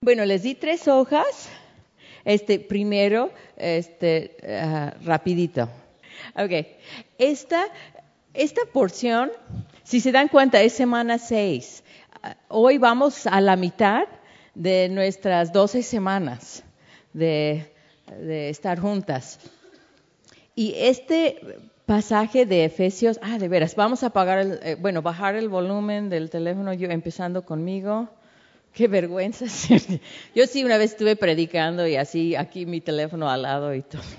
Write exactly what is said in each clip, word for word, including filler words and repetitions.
Bueno, les di tres hojas. Este, primero, este, uh, rapidito. Ok. Esta, esta porción, si se dan cuenta, es semana seis. Uh, hoy vamos a la mitad de nuestras doce semanas de, de estar juntas. Y este pasaje de Efesios, ah, de veras, vamos a apagar el, eh, bueno, bajar el volumen del teléfono, yo empezando conmigo. Qué vergüenza. Yo sí una vez estuve predicando y así aquí mi teléfono al lado y todo.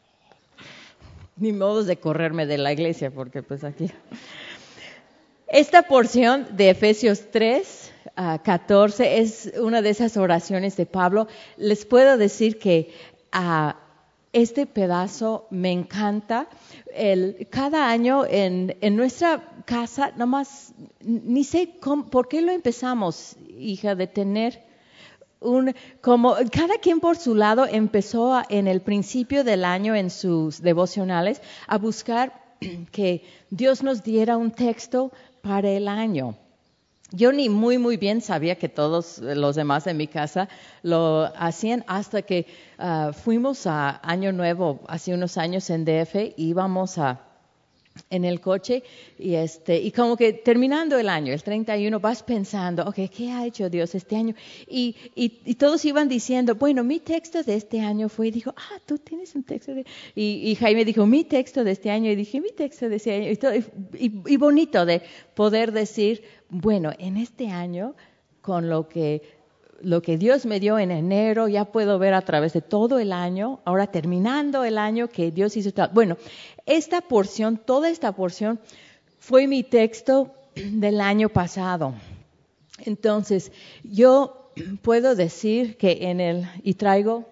Ni modo de correrme de la iglesia porque pues aquí. Esta porción de Efesios tres, uh, catorce es una de esas oraciones de Pablo. Les puedo decir que uh, este pedazo me encanta. El, cada año en, en nuestra casa, nomás, ni sé cómo, por qué lo empezamos, hija, de tener un, como cada quien por su lado empezó a, en el principio del año en sus devocionales a buscar que Dios nos diera un texto para el año. Yo ni muy, muy bien sabía que todos los demás de mi casa lo hacían hasta que uh, fuimos a Año Nuevo hace unos años en D F, íbamos a, en el coche y, este, y como que terminando el año, el treinta y uno, vas pensando, ok, ¿qué ha hecho Dios este año? Y, y, y todos iban diciendo, bueno, mi texto de este año fue, y dijo, ah, tú tienes un texto de... Y, y Jaime dijo, mi texto de este año, y dije, mi texto de este año, y, todo, y, y, y bonito de poder decir, bueno, en este año, con lo que, lo que Dios me dio en enero, ya puedo ver a través de todo el año, ahora terminando el año que Dios hizo. Bueno, esta porción, toda esta porción, fue mi texto del año pasado. Entonces, yo puedo decir que en el, y traigo,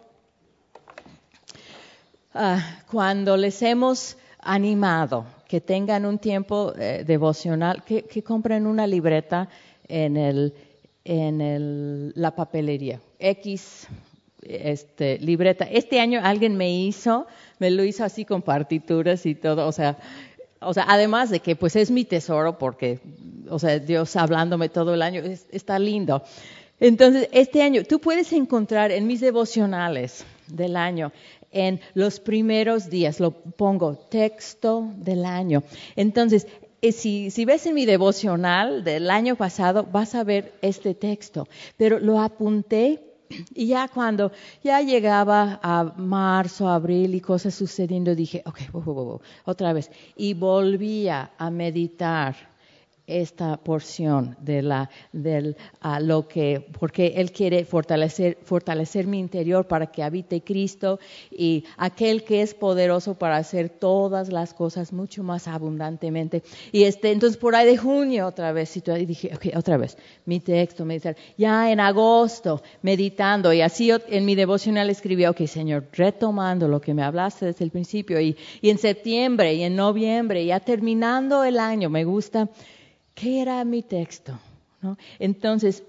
uh, cuando les hemos animado, que tengan un tiempo eh, devocional, que, que compren una libreta en el en el, la papelería. X este, libreta. Este año alguien me hizo, me lo hizo así con partituras y todo, o sea, o sea, además de que pues es mi tesoro porque, o sea, Dios hablándome todo el año, es, está lindo. Entonces, este año, tú puedes encontrar en mis devocionales del año, en los primeros días, lo pongo, texto del año. Entonces, si, si ves en mi devocional del año pasado, vas a ver este texto. Pero lo apunté y ya cuando ya llegaba a marzo, abril y cosas sucediendo, dije, ok, oh, oh, oh, otra vez. Y volvía a meditar esta porción de la del uh, lo que porque él quiere fortalecer fortalecer mi interior para que habite Cristo y aquel que es poderoso para hacer todas las cosas mucho más abundantemente. Y este entonces por ahí de junio otra vez y dije, okay, otra vez mi texto, meditar. Ya en agosto meditando y así en mi devocional escribí, ok, Señor, retomando lo que me hablaste desde el principio y y en septiembre y en noviembre, ya terminando el año, me gusta. ¿Qué era mi texto? ¿No? Entonces,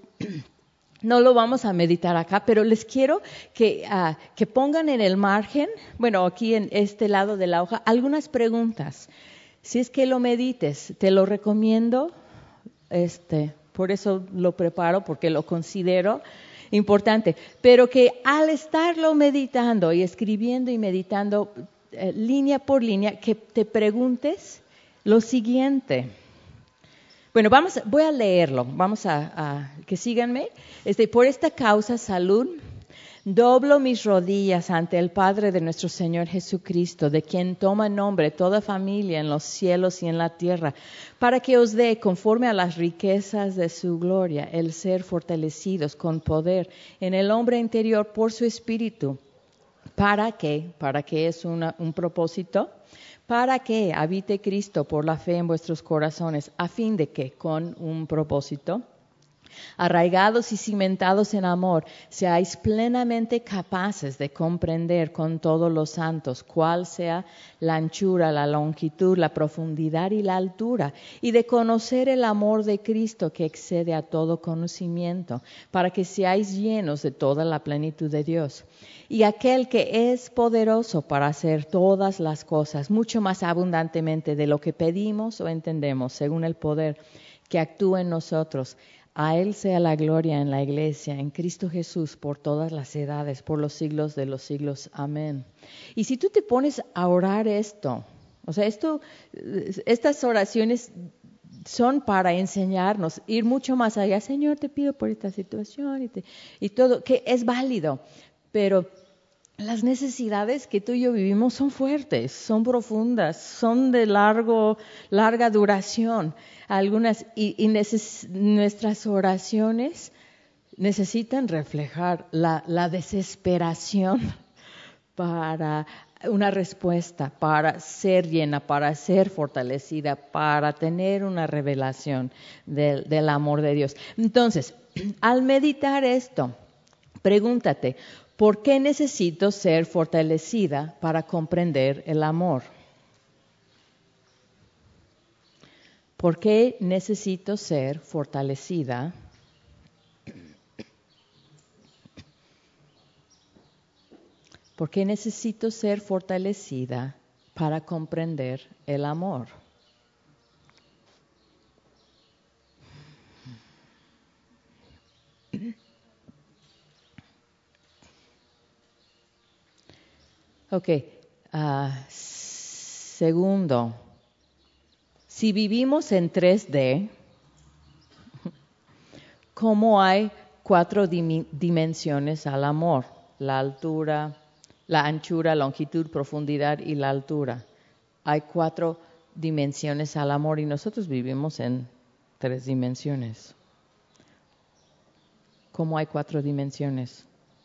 no lo vamos a meditar acá, pero les quiero que, uh, que pongan en el margen, bueno, aquí en este lado de la hoja, algunas preguntas. Si es que lo medites, te lo recomiendo, este, por eso lo preparo, porque lo considero importante, pero que al estarlo meditando y escribiendo y meditando eh, línea por línea, que te preguntes lo siguiente. Bueno, vamos, voy a leerlo, vamos a, a que síganme. Este, por esta causa, salud, doblo mis rodillas ante el Padre de nuestro Señor Jesucristo, de quien toma nombre toda familia en los cielos y en la tierra, para que os dé, conforme a las riquezas de su gloria, el ser fortalecidos con poder en el hombre interior por su Espíritu. ¿Para qué? ¿Para qué es una, un propósito? Para que habite Cristo por la fe en vuestros corazones, a fin de que, con un propósito, arraigados y cimentados en amor, seáis plenamente capaces de comprender con todos los santos cuál sea la anchura, la longitud, la profundidad y la altura, y de conocer el amor de Cristo que excede a todo conocimiento, para que seáis llenos de toda la plenitud de Dios. Y aquel que es poderoso para hacer todas las cosas, mucho más abundantemente de lo que pedimos o entendemos, según el poder que actúa en nosotros. A Él sea la gloria en la iglesia, en Cristo Jesús, por todas las edades, por los siglos de los siglos. Amén. Y si tú te pones a orar esto, o sea, esto, estas oraciones son para enseñarnos, ir mucho más allá. Señor, te pido por esta situación y, te, y todo, que es válido, pero las necesidades que tú y yo vivimos son fuertes, son profundas, son de largo, larga duración. Algunas y, y neces, nuestras oraciones necesitan reflejar la, la desesperación para una respuesta, para ser llena, para ser fortalecida, para tener una revelación del, del amor de Dios. Entonces, al meditar esto, pregúntate, ¿por qué necesito ser fortalecida para comprender el amor? ¿Por qué necesito ser fortalecida ¿Por qué necesito ser fortalecida para comprender el amor? Ok, uh, segundo, si vivimos en tres D, ¿cómo hay cuatro dim- dimensiones al amor? La altura, la anchura, longitud, profundidad y la altura. Hay cuatro dimensiones al amor y nosotros vivimos en tres dimensiones. ¿Cómo hay cuatro dimensiones?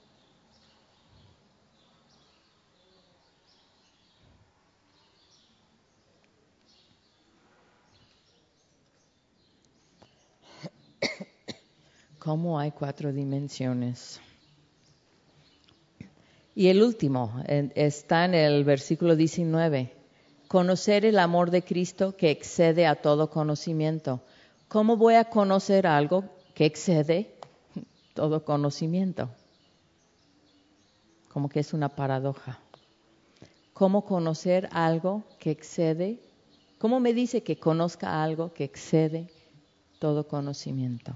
¿Cómo hay cuatro dimensiones? Y el último en, está en el versículo diecinueve. Conocer el amor de Cristo que excede a todo conocimiento. ¿Cómo voy a conocer algo que excede todo conocimiento? Como que es una paradoja. ¿Cómo conocer algo que excede? ¿Cómo me dice que conozca algo que excede todo conocimiento?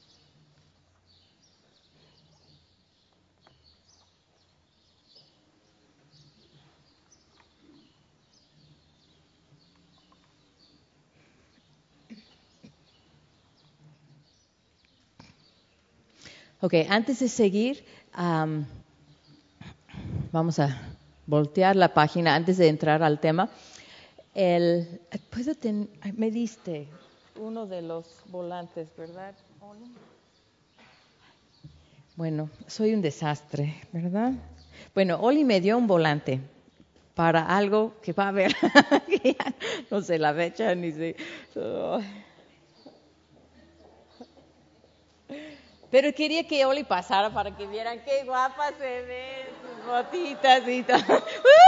Ok, antes de seguir, um, vamos a voltear la página antes de entrar al tema. El, ¿puedo ten, me diste uno de los volantes, ¿verdad, Oli? Bueno, soy un desastre, ¿verdad? Bueno, Oli me dio un volante para algo que va a haber, que ya no sé la fecha ni sé. Oh. Pero quería que Oli pasara para que vieran qué guapa se ve, sus botitas y todo.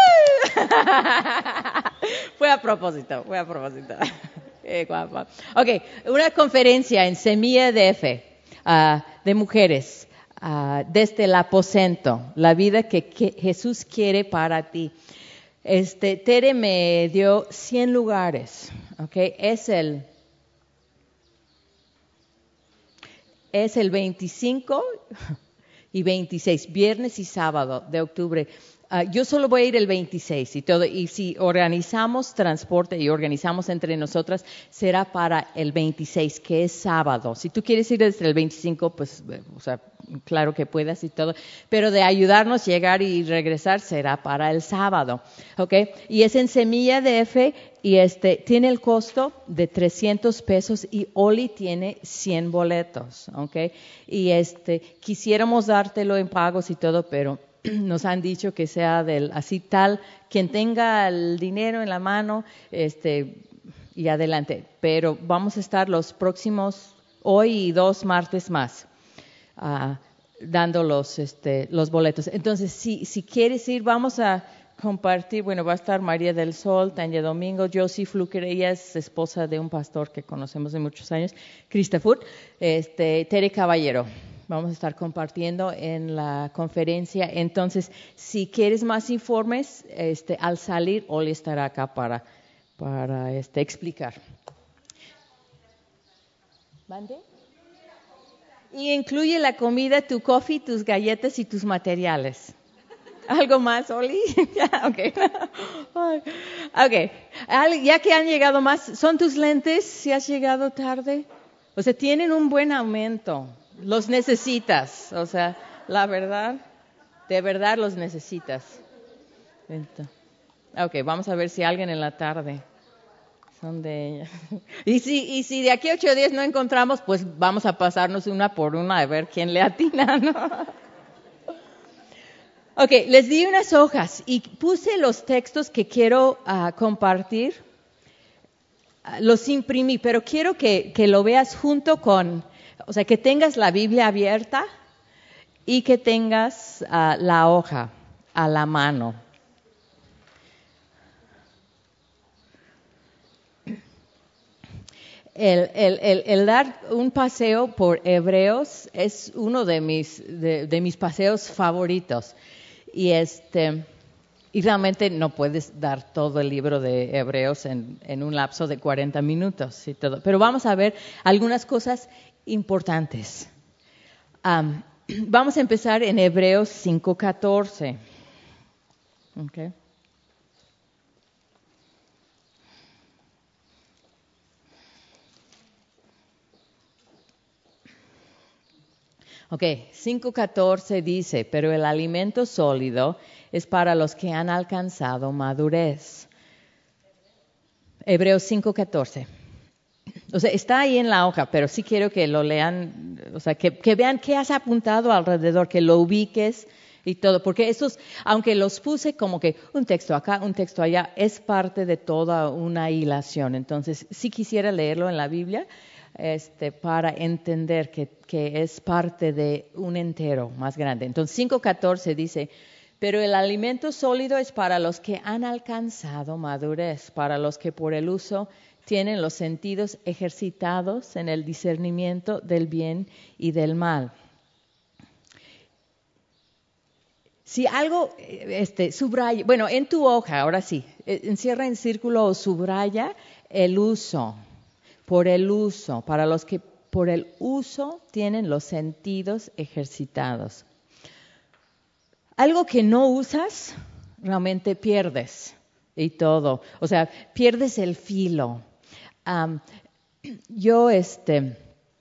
Fue a propósito, fue a propósito. Qué guapa. Ok, una conferencia en Semilla D F uh, de mujeres uh, desde el aposento, la vida que, que Jesús quiere para ti. Este, Tere me dio cien lugares, ok, es el... Es el veinticinco y veintiséis, viernes y sábado de octubre. Uh, yo solo voy a ir el veintiséis y todo. Y si organizamos transporte y organizamos entre nosotras, será para el veintiséis, que es sábado. Si tú quieres ir desde el veinticinco, pues, o sea, claro que puedas y todo. Pero de ayudarnos llegar y regresar será para el sábado, ¿ok? Y es en Semilla D F y este tiene el costo de trescientos pesos y Oli tiene cien boletos, ¿ok? Y este quisiéramos dártelo en pagos y todo, pero nos han dicho que sea del así tal, quien tenga el dinero en la mano, este, y adelante. Pero vamos a estar los próximos, hoy y dos martes más, uh, dando los, este, los boletos. Entonces, si, si quieres ir, vamos a compartir, bueno, va a estar María del Sol, Tania Domingo, Josie Fluker, ella es esposa de un pastor que conocemos de muchos años, Christopher, este, Tere Caballero. Vamos a estar compartiendo en la conferencia. Entonces, si quieres más informes, este, al salir, Oli estará acá para, para este, explicar. ¿Mande? Y incluye la comida, tu coffee, tus galletas y tus materiales. ¿Algo más, Oli? Ya, okay. Ok. Ya que han llegado más, ¿son tus lentes si has llegado tarde? O sea, tienen un buen aumento. Los necesitas. O sea, la verdad, de verdad los necesitas. Entonces, ok, vamos a ver si alguien en la tarde son de ella. Y si, y si de aquí a ocho días no encontramos, pues vamos a pasarnos una por una a ver quién le atina, ¿no? Ok, les di unas hojas y puse los textos que quiero uh, compartir. Uh, los imprimí, pero quiero que, que lo veas junto con, o sea, que tengas la Biblia abierta y que tengas uh, la hoja a la mano. El, el, el, el dar un paseo por Hebreos es uno de mis, de, de mis paseos favoritos. Y este y realmente no puedes dar todo el libro de Hebreos en, en un lapso de cuarenta minutos y todo. Pero vamos a ver algunas cosas importantes. Um, vamos a empezar en Hebreos cinco catorce. Okay. Ok, cinco catorce dice, pero el alimento sólido es para los que han alcanzado madurez. Hebreos cinco catorce. O sea, está ahí en la hoja, pero sí quiero que lo lean, o sea, que, que vean qué has apuntado alrededor, que lo ubiques y todo, porque esos, aunque los puse como que un texto acá, un texto allá, es parte de toda una hilación. Entonces, sí quisiera leerlo en la Biblia, Este, para entender que, que es parte de un entero más grande. Entonces, cinco catorce dice, pero el alimento sólido es para los que han alcanzado madurez, para los que por el uso tienen los sentidos ejercitados en el discernimiento del bien y del mal. Si algo, este, subraya, bueno, en tu hoja, ahora sí, encierra en círculo o subraya el uso. Por el uso, para los que por el uso tienen los sentidos ejercitados. Algo que no usas, realmente pierdes y todo. O sea, pierdes el filo. Um, yo, este,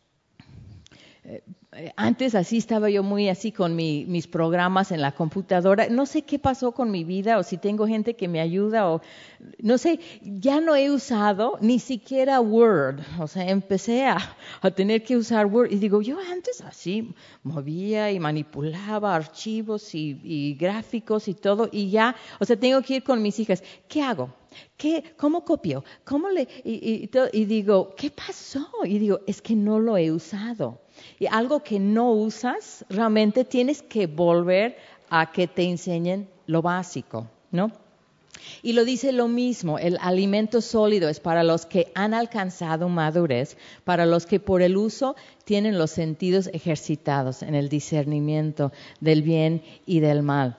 eh, antes así estaba yo muy así con mi, mis programas en la computadora. No sé qué pasó con mi vida o si tengo gente que me ayuda o no sé, ya no he usado ni siquiera Word. O sea, empecé a, a tener que usar Word y digo, yo antes así movía y manipulaba archivos y, y gráficos y todo y ya, o sea, tengo que ir con mis hijas. ¿Qué hago? ¿Qué, ¿Cómo copio? ¿Cómo le? Y, y, y digo, ¿qué pasó? Y digo, es que no lo he usado. Y algo que no usas, realmente tienes que volver a que te enseñen lo básico, ¿no? Y lo dice lo mismo, el alimento sólido es para los que han alcanzado madurez, para los que por el uso tienen los sentidos ejercitados en el discernimiento del bien y del mal.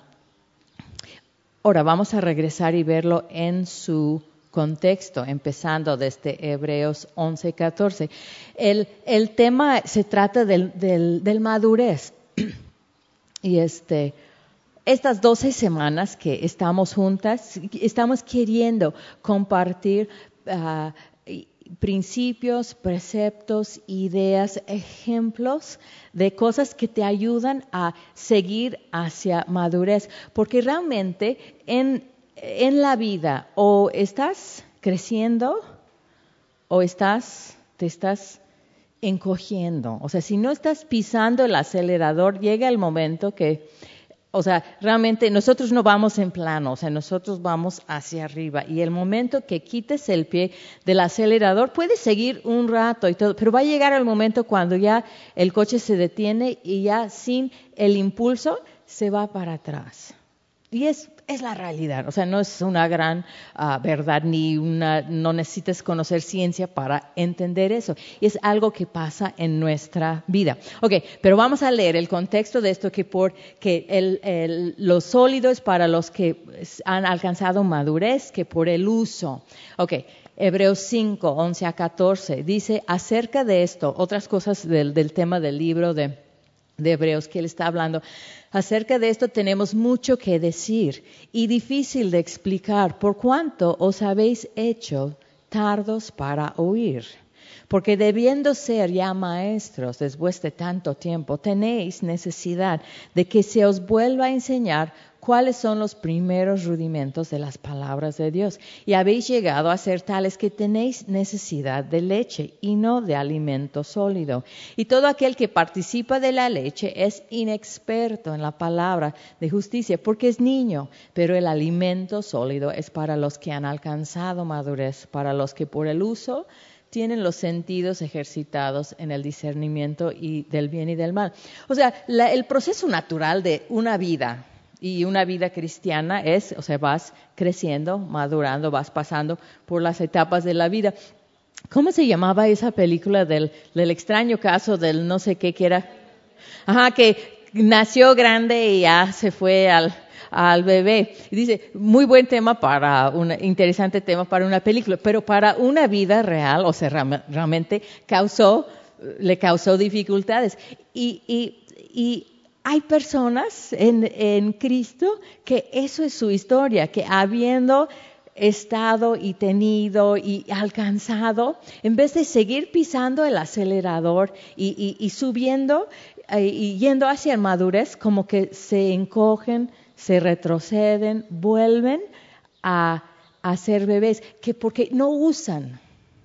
Ahora vamos a regresar y verlo en su contexto, empezando desde Hebreos once catorce. El, el tema se trata del, del, del madurez. Y este, estas doce semanas que estamos juntas, estamos queriendo compartir uh, principios, preceptos, ideas, ejemplos de cosas que te ayudan a seguir hacia madurez. Porque realmente en, en la vida o estás creciendo o estás, te estás encogiendo. O sea, si no estás pisando el acelerador, llega el momento que, o sea, realmente nosotros no vamos en plano, o sea, nosotros vamos hacia arriba. Y el momento que quites el pie del acelerador, puedes seguir un rato y todo, pero va a llegar el momento cuando ya el coche se detiene y ya sin el impulso se va para atrás. Y es, es la realidad, o sea, no es una gran uh, verdad ni una, no necesitas conocer ciencia para entender eso. Y es algo que pasa en nuestra vida. Ok, pero vamos a leer el contexto de esto, que por que el, el, lo sólido es para los que han alcanzado madurez, que por el uso. Ok, Hebreos cinco, once a catorce, dice acerca de esto, otras cosas del, del tema del libro de, de Hebreos que él está hablando. Acerca de esto tenemos mucho que decir y difícil de explicar, por cuanto os habéis hecho tardos para oír. Porque debiendo ser ya maestros después de tanto tiempo, tenéis necesidad de que se os vuelva a enseñar cuáles son los primeros rudimentos de las palabras de Dios. Y habéis llegado a ser tales que tenéis necesidad de leche y no de alimento sólido. Y todo aquel que participa de la leche es inexperto en la palabra de justicia, porque es niño. Pero el alimento sólido es para los que han alcanzado madurez, para los que por el uso tienen los sentidos ejercitados en el discernimiento y del bien y del mal. O sea, la, el proceso natural de una vida y una vida cristiana es, o sea, vas creciendo, madurando, vas pasando por las etapas de la vida. ¿Cómo se llamaba esa película del, del extraño caso del no sé qué que era? Ajá, que nació grande y ya se fue al... al bebé. Y dice, muy buen tema para, un interesante tema para una película, pero para una vida real, o sea, realmente causó, le causó dificultades. Y, y, y hay personas en, en Cristo que eso es su historia, que habiendo estado y tenido y alcanzado, en vez de seguir pisando el acelerador y, y, y subiendo eh, y yendo hacia madurez, como que se encogen, se retroceden, vuelven a, a ser bebés, que porque no usan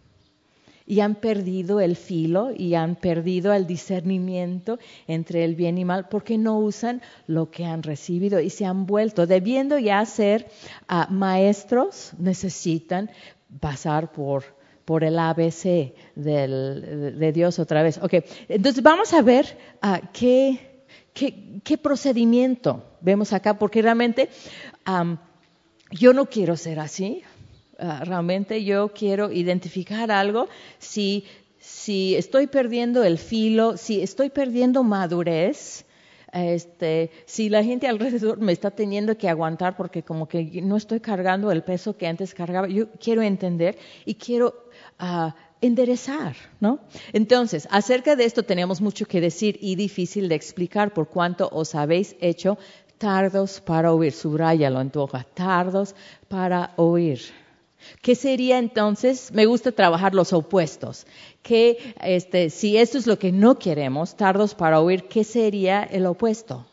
y han perdido el filo y han perdido el discernimiento entre el bien y mal, porque no usan lo que han recibido y se han vuelto, debiendo ya ser uh, maestros, necesitan pasar por, por el A B C del, de, de Dios otra vez. Okay. Entonces vamos a ver uh, qué... ¿Qué, ¿Qué procedimiento vemos acá? Porque realmente um, yo no quiero ser así. Uh, realmente yo quiero identificar algo. Si, si estoy perdiendo el filo, si estoy perdiendo madurez, este, si la gente alrededor me está teniendo que aguantar porque como que no estoy cargando el peso que antes cargaba, yo quiero entender y quiero... Uh, enderezar, ¿no? Entonces, acerca de esto tenemos mucho que decir y difícil de explicar por cuanto os habéis hecho tardos para oír. Subráyalo en tu hoja, tardos para oír. ¿Qué sería entonces? Me gusta trabajar los opuestos. Que este, si esto es lo que no queremos, tardos para oír, ¿qué sería el opuesto?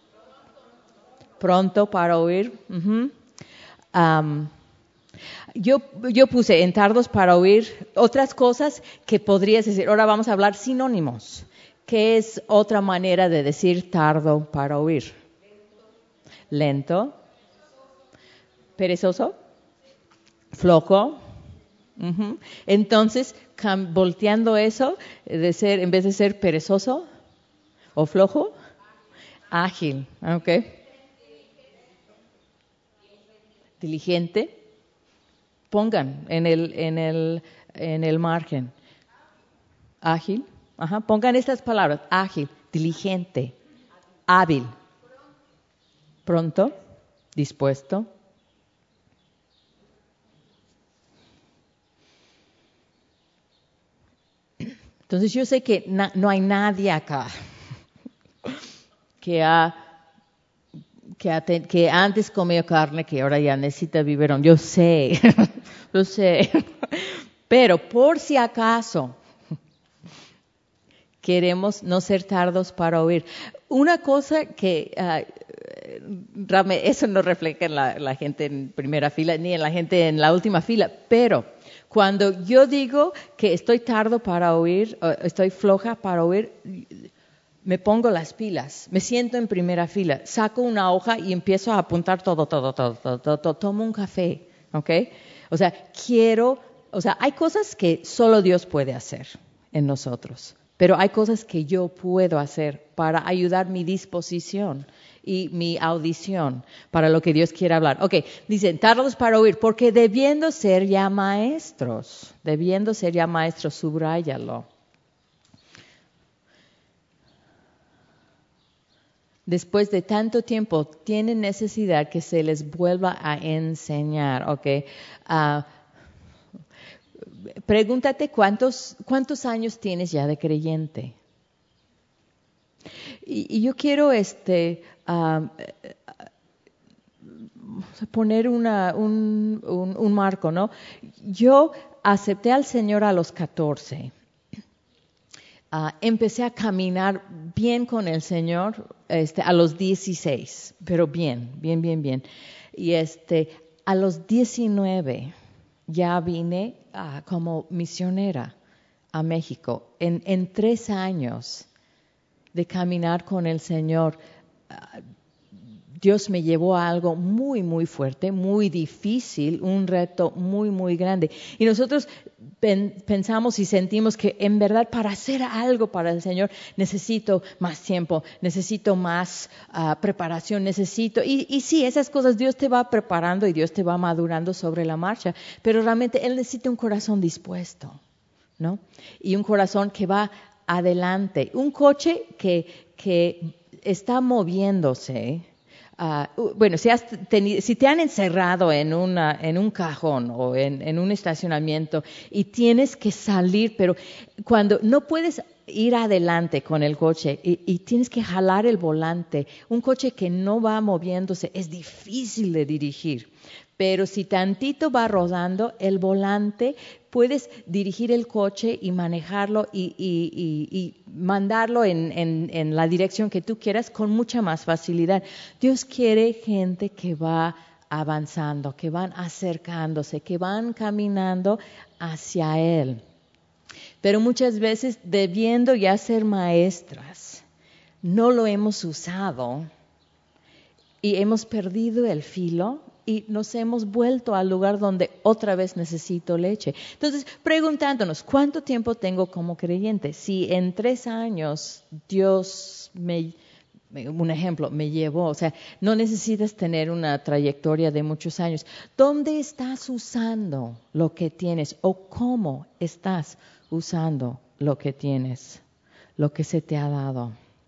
Pronto para oír. Uh-huh. Um, Yo, yo puse en tardos para oír otras cosas que podrías decir. Ahora vamos a hablar sinónimos. ¿Qué es otra manera de decir tardo para oír? Lento. Perezoso. Flojo. Uh-huh. Entonces, cam- volteando eso, de ser, en vez de ser perezoso o flojo, ágil. Okay. Diligente. Pongan en el, en el, en el margen. Ágil. Ajá. Pongan estas palabras. Ágil, diligente, hábil, pronto, dispuesto. Entonces yo sé que na, no hay nadie acá que ha, que, ha ten, que antes comió carne, que ahora ya necesita biberón. Yo sé, yo sé. Pero por si acaso queremos no ser tardos para oír. Una cosa que uh, eso no refleja en la, la gente en primera fila ni en la gente en la última fila, pero cuando yo digo que estoy tardo para oír, uh, estoy floja para oír, me pongo las pilas, me siento en primera fila, saco una hoja y empiezo a apuntar todo, todo, todo, todo, todo, todo tomo un café, ¿ok? O sea, quiero, o sea, hay cosas que solo Dios puede hacer en nosotros. Pero hay cosas que yo puedo hacer para ayudar mi disposición y mi audición para lo que Dios quiere hablar. Ok, dicen, tardos para oír, porque debiendo ser ya maestros, debiendo ser ya maestros, subráyalo. Después de tanto tiempo, tienen necesidad que se les vuelva a enseñar, ok. Uh, pregúntate cuántos, cuántos años tienes ya de creyente. Y, y yo quiero este, uh, poner una, un, un, un marco, ¿no? Yo acepté al Señor a los catorce. Uh, empecé a caminar bien con el Señor este, a los dieciséis, pero bien, bien, bien, bien. Y este, a los diecinueve ya vine uh, como misionera a México. En, en tres años de caminar con el Señor, uh, Dios me llevó a algo muy, muy fuerte, muy difícil, un reto muy, muy grande. Y nosotros pen, pensamos y sentimos que en verdad para hacer algo para el Señor necesito más tiempo, necesito más uh, preparación, necesito... Y, y sí, esas cosas Dios te va preparando y Dios te va madurando sobre la marcha, pero realmente Él necesita un corazón dispuesto, ¿no? Y un corazón que va adelante. Un coche que, que está moviéndose... Uh, bueno, si, has tenido, si te han encerrado en, una, en un cajón o en, en un estacionamiento y tienes que salir, pero cuando no puedes ir adelante con el coche y, y tienes que jalar el volante, un coche que no va moviéndose es difícil de dirigir. Pero si tantito va rodando, el volante, puedes dirigir el coche y manejarlo y, y, y, y mandarlo en, en, en la dirección que tú quieras con mucha más facilidad. Dios quiere gente que va avanzando, que van acercándose, que van caminando hacia Él. Pero muchas veces, debiendo ya ser maestras, no lo hemos usado y hemos perdido el filo y nos hemos vuelto al lugar donde otra vez necesito leche. Entonces, preguntándonos, ¿cuánto tiempo tengo como creyente? Si en tres años Dios me, un ejemplo, me llevó, o sea, no necesitas tener una trayectoria de muchos años. ¿Dónde estás usando lo que tienes o cómo estás usando lo que tienes, lo que se te ha dado?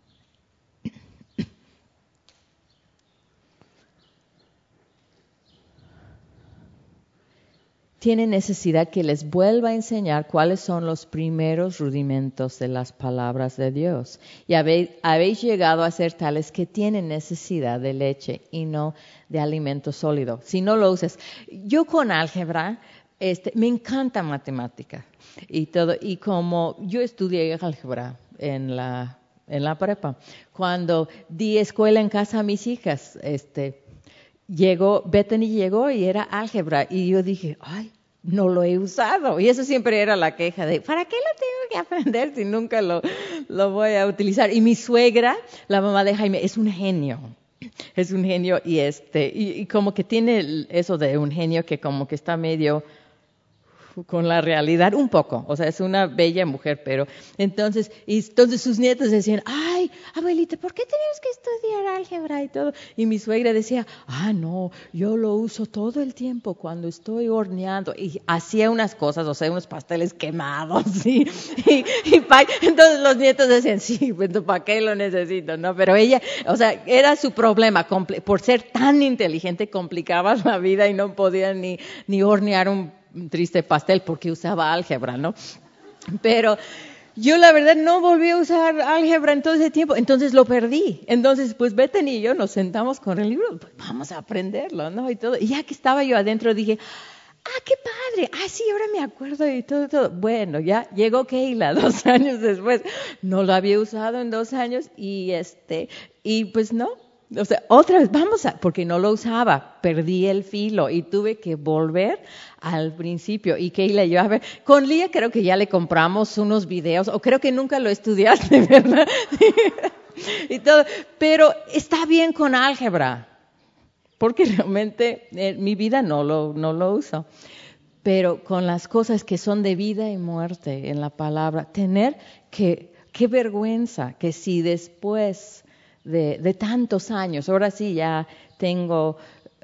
Tienen necesidad que les vuelva a enseñar cuáles son los primeros rudimentos de las palabras de Dios. Y habéis, habéis llegado a ser tales que tienen necesidad de leche y no de alimento sólido. Si no lo usas. Yo con álgebra, este, me encanta matemática y todo. Y como yo estudié álgebra en la, en la prepa, cuando di escuela en casa a mis hijas, este... Llegó, Bethany llegó y era álgebra y yo dije, ay, no lo he usado. Y eso siempre era la queja de, ¿para qué lo tengo que aprender si nunca lo, lo voy a utilizar? Y mi suegra, la mamá de Jaime, es un genio. Es un genio y este y, y como que tiene eso de un genio que como que está medio con la realidad un poco, o sea, es una bella mujer, pero entonces, y entonces sus nietos decían, ay, abuelita, ¿por qué tenemos que estudiar álgebra y todo? Y mi suegra decía, ah, no, yo lo uso todo el tiempo cuando estoy horneando, y hacía unas cosas, o sea, unos pasteles quemados, ¿sí? y, y pa, entonces los nietos decían, sí, pues, ¿para qué lo necesito? No, pero ella, o sea, era su problema, por ser tan inteligente, complicaba la vida y no podía ni, ni hornear un un triste pastel porque usaba álgebra, ¿no? Pero yo la verdad no volví a usar álgebra en todo ese tiempo, entonces lo perdí. Entonces, pues Bethany y yo nos sentamos con el libro, pues vamos a aprenderlo, ¿no? Y todo. Y ya que estaba yo adentro dije, ah, qué padre, ah, sí, ahora me acuerdo y todo, todo. Bueno, ya llegó Keila dos años después, no lo había usado en dos años y este, y pues no. O sea, otra vez, vamos a, porque no lo usaba, perdí el filo y tuve que volver al principio. Y Keila y yo, a ver, con Lía creo que ya le compramos unos videos, o creo que nunca lo estudiaste, ¿verdad? y todo, pero está bien con álgebra, porque realmente en mi vida no lo, no lo uso. Pero con las cosas que son de vida y muerte en la palabra, tener que, qué vergüenza que si después De, de tantos años, ahora sí ya tengo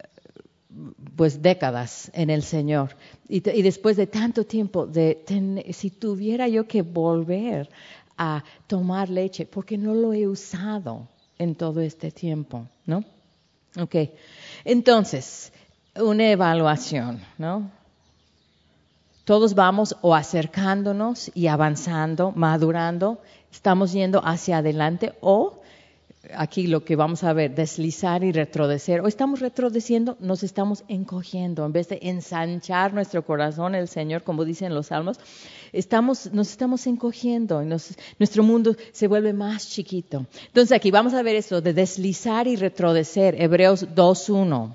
pues décadas en el Señor y, y después de tanto tiempo, de ten, si tuviera yo que volver a tomar leche, porque no lo he usado en todo este tiempo, ¿no? Ok, entonces, una evaluación, ¿no? Todos vamos o acercándonos y avanzando, madurando, estamos yendo hacia adelante o, aquí lo que vamos a ver, deslizar y retroceder. O estamos retrocediendo, nos estamos encogiendo. En vez de ensanchar nuestro corazón, el Señor, como dicen los salmos, estamos, nos estamos encogiendo. Y nos, nuestro mundo se vuelve más chiquito. Entonces aquí vamos a ver esto de deslizar y retroceder. Hebreos dos uno.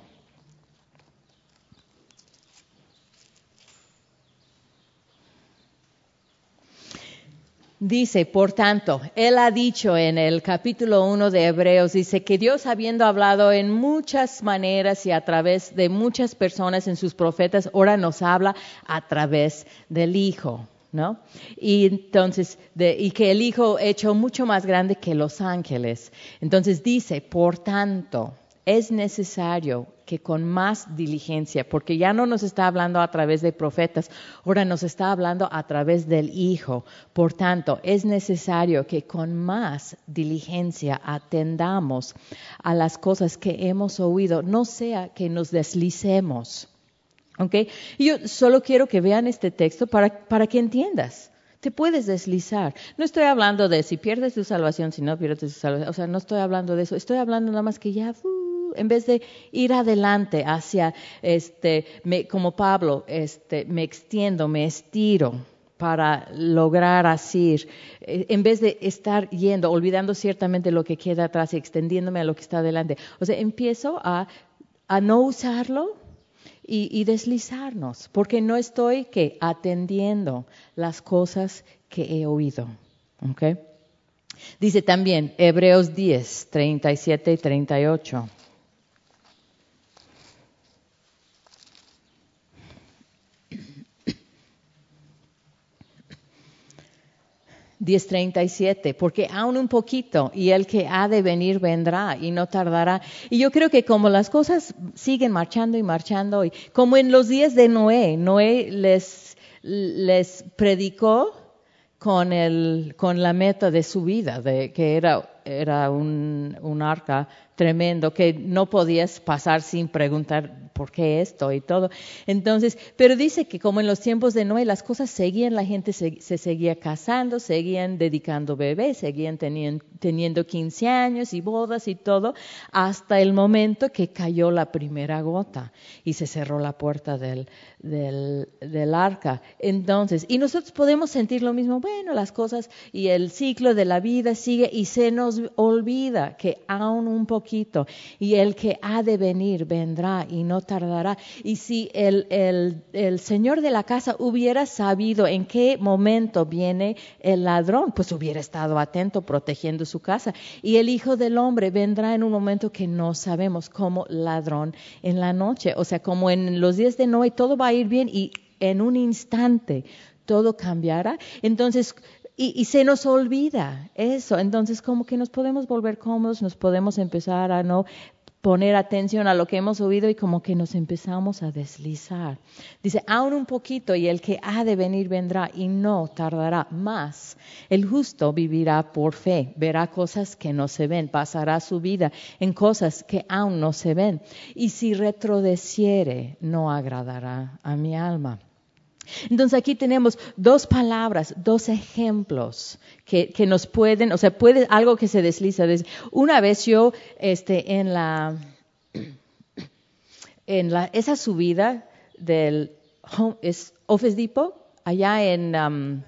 Dice, por tanto, él ha dicho en el capítulo uno de Hebreos, dice que Dios, habiendo hablado en muchas maneras y a través de muchas personas en sus profetas, ahora nos habla a través del Hijo, ¿no? Y entonces, de, y que el Hijo hecho mucho más grande que los ángeles. Entonces dice, por tanto, es necesario que con más diligencia, porque ya no nos está hablando a través de profetas, ahora nos está hablando a través del Hijo. Por tanto, es necesario que con más diligencia atendamos a las cosas que hemos oído, no sea que nos deslicemos. ¿Okay? Yo solo quiero que vean este texto para, para que entiendas. Te puedes deslizar. No estoy hablando de si pierdes tu salvación, si no pierdes tu salvación. O sea, no estoy hablando de eso. Estoy hablando nada más que ya, uh, en vez de ir adelante hacia, este, me, como Pablo, este, me extiendo, me estiro para lograr así, en vez de estar yendo, olvidando ciertamente lo que queda atrás y extendiéndome a lo que está adelante. O sea, empiezo a, a no usarlo. Y, y deslizarnos, porque no estoy que atendiendo las cosas que he oído. ¿Okay? Dice también Hebreos diez, treinta y siete y treinta y ocho. diez treinta y siete, porque aún un poquito y el que ha de venir vendrá y no tardará. Y yo creo que como las cosas siguen marchando y marchando, y como en los días de Noé, Noé les, les predicó con, el, con la meta de su vida, de que era, era un, un arca tremendo, que no podías pasar sin preguntar por qué esto y todo. Entonces, pero dice que como en los tiempos de Noé las cosas seguían, la gente se, se seguía casando, seguían dedicando bebés, seguían teniendo, teniendo quince años y bodas y todo, hasta el momento que cayó la primera gota y se cerró la puerta del, del, del arca. Entonces, y nosotros podemos sentir lo mismo, bueno, las cosas y el ciclo de la vida sigue y se nos olvida que aún un poquito y el que ha de venir vendrá y no tardará. Y si el, el, el señor de la casa hubiera sabido en qué momento viene el ladrón, pues hubiera estado atento protegiendo su casa. Y el Hijo del Hombre vendrá en un momento que no sabemos, como ladrón en la noche. O sea, como en los días de Noé, todo va a ir bien y en un instante todo cambiará. Entonces, Y, y se nos olvida eso. Entonces, como que nos podemos volver cómodos, nos podemos empezar a no poner atención a lo que hemos oído y como que nos empezamos a deslizar. Dice, aún un poquito y el que ha de venir vendrá y no tardará más. El justo vivirá por fe, verá cosas que no se ven, pasará su vida en cosas que aún no se ven. Y si retrocediere, no agradará a mi alma. Entonces aquí tenemos dos palabras, dos ejemplos que, que nos pueden, o sea, puede algo que se desliza. Una vez yo, este, en la, en la, esa subida del es Office Depot, allá en, um,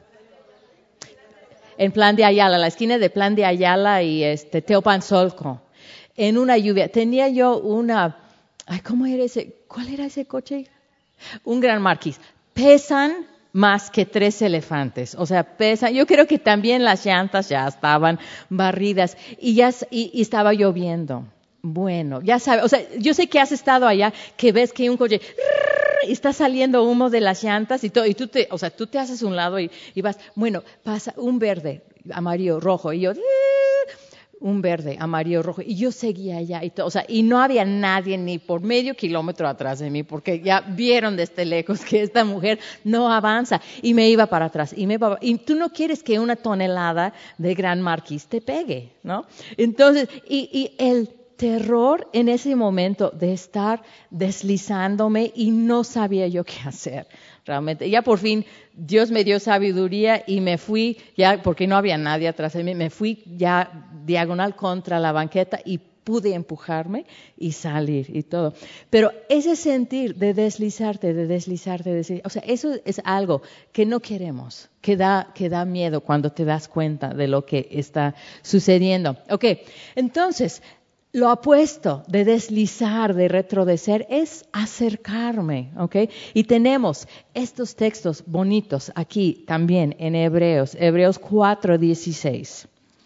en Plan de Ayala, la esquina de Plan de Ayala y este Teopanzolco, en una lluvia, tenía yo una, ay, ¿cómo era ese? ¿Cuál era ese coche? Un Gran Marquis. Pesan más que tres elefantes, o sea, pesan. Yo creo que también las llantas ya estaban barridas y ya y, y estaba lloviendo. Bueno, ya sabes, o sea, yo sé que has estado allá, que ves que un coche y está saliendo humo de las llantas y todo, y tú te, o sea, tú te haces un lado y, y vas. Bueno, pasa un verde, amarillo, rojo y yo. Un verde, amarillo, rojo, y yo seguía allá, y, to, o sea, y no había nadie ni por medio kilómetro atrás de mí, porque ya vieron desde lejos que esta mujer no avanza, y me iba para atrás, y me iba, y tú no quieres que una tonelada de Gran Marquis te pegue, ¿no? Entonces, y, y el terror en ese momento de estar deslizándome y no sabía yo qué hacer. Realmente, ya por fin Dios me dio sabiduría y me fui, ya porque no había nadie atrás de mí, me fui ya diagonal contra la banqueta y pude empujarme y salir y todo. Pero ese sentir de deslizarte, de deslizarte, de deslizarte, o sea, eso es algo que no queremos, que da, que da miedo cuando te das cuenta de lo que está sucediendo. Ok, entonces, lo opuesto de deslizar, de retroceder, es acercarme, ¿ok? Y tenemos estos textos bonitos aquí también en Hebreos, Hebreos cuatro dieciséis.